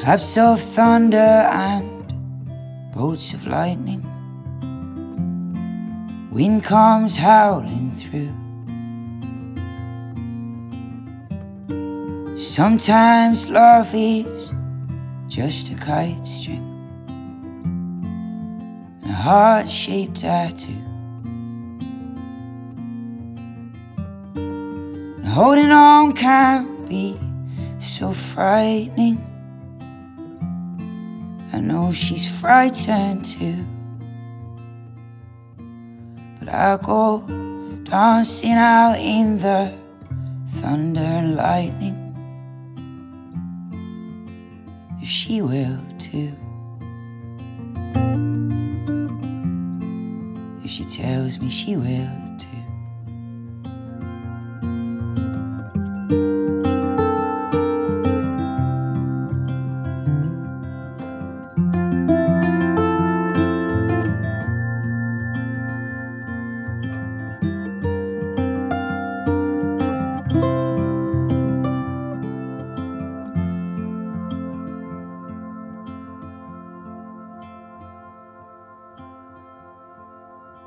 claps of thunder and bolts of lightning. Wind comes howling through. Sometimes love is just a kite string and a heart-shaped tattoo. And holding on can be so frightening. I know she's frightened too, but I'll go dancing out in the thunder and lightning if she will too. If she tells me she will